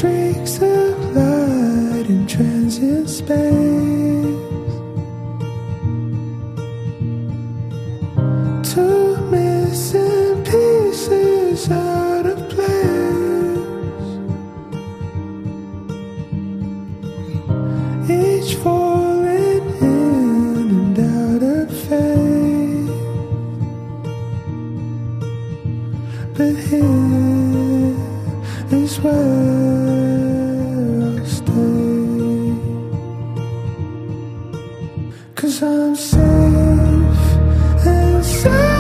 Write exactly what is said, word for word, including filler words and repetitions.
streaks of light in transient space. Two missing pieces out of place, each falling in and out of faith. But here is where I'll stay, 'cause I'm safe and sound.